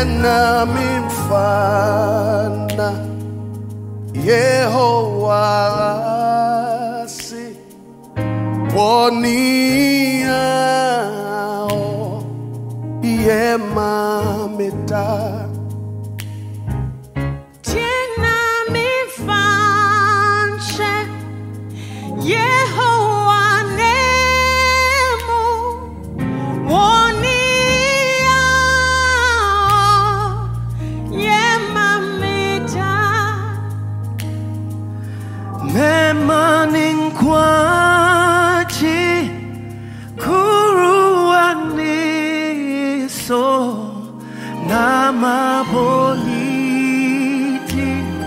tena mimfana Yehowa si woniao yemamita tena mimfanshe Yehowa nemu woniao yemamita memaning kwachi kuruani so nama politi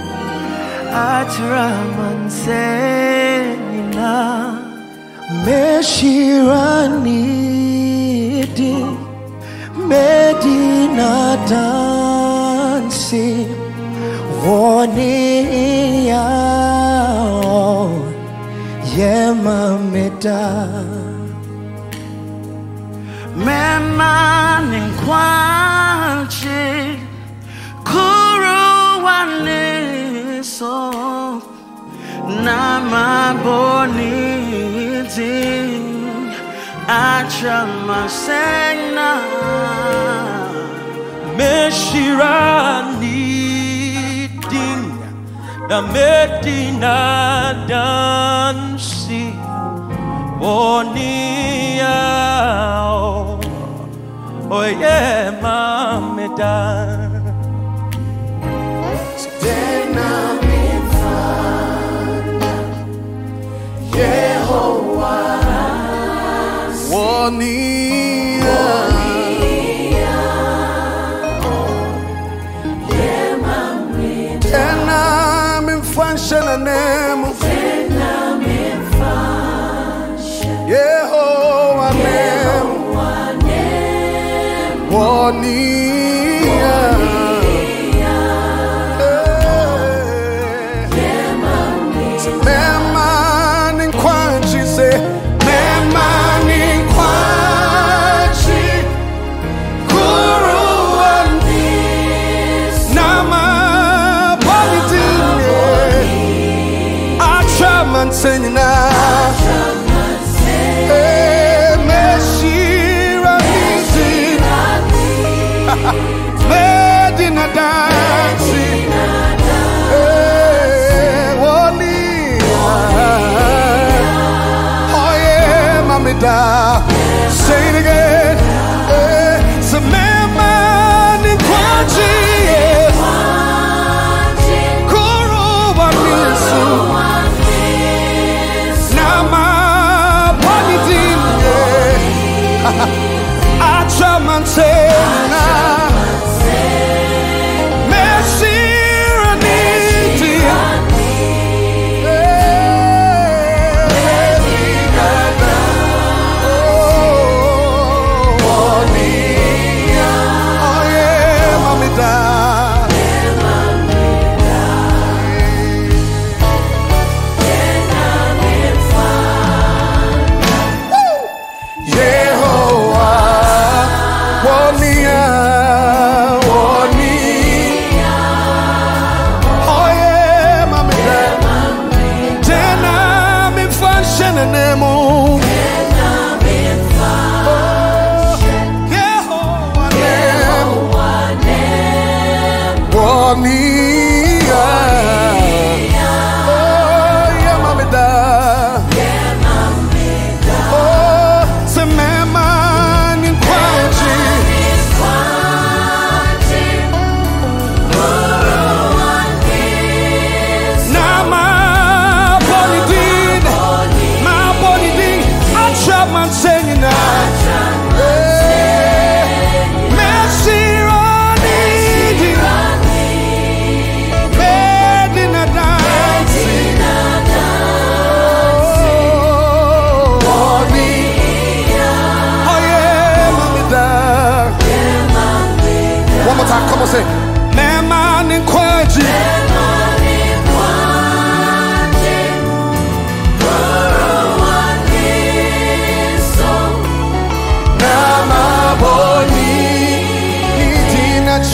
atraman senina meshirani di medina dansi wonia yemamita memaning kwachi kuruani so nama boniti achamasena meshirani ding na medina dansi wonia oye mameda tena mimfana Yehowa wonia yemamita tena mimfansha na nemu Yehowa nemu wonia memaning kwachi se memaning kwachi kuruani nama politine achaman senina Medina dansi, oh yeah, mamita. Say it again. So man in kwachi, kuruwanisu, nama politine, achaman sena.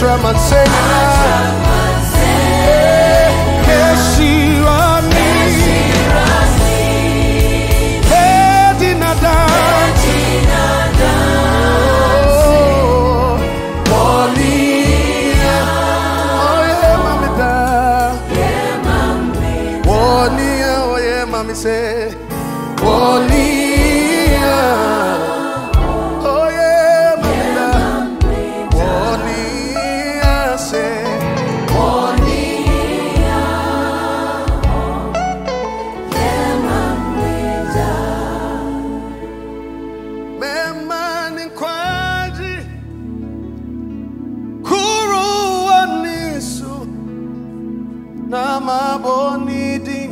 Traman Senya. Say, Wonia, oh yeah, Mama, Wonia, say, Wonia, yeah, Mama, man in Kwaji, Kuru Anisu, Nama Bonidi.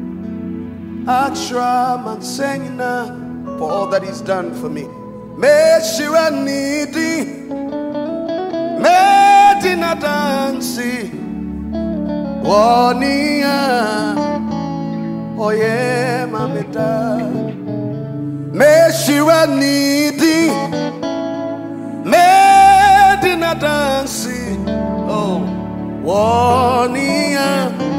Traman Senya, for all that he's done for me. Me shira nidi, me dina dansi, wonia, oye mamita. Me shira nidi, me dina dansi, oh, wonia.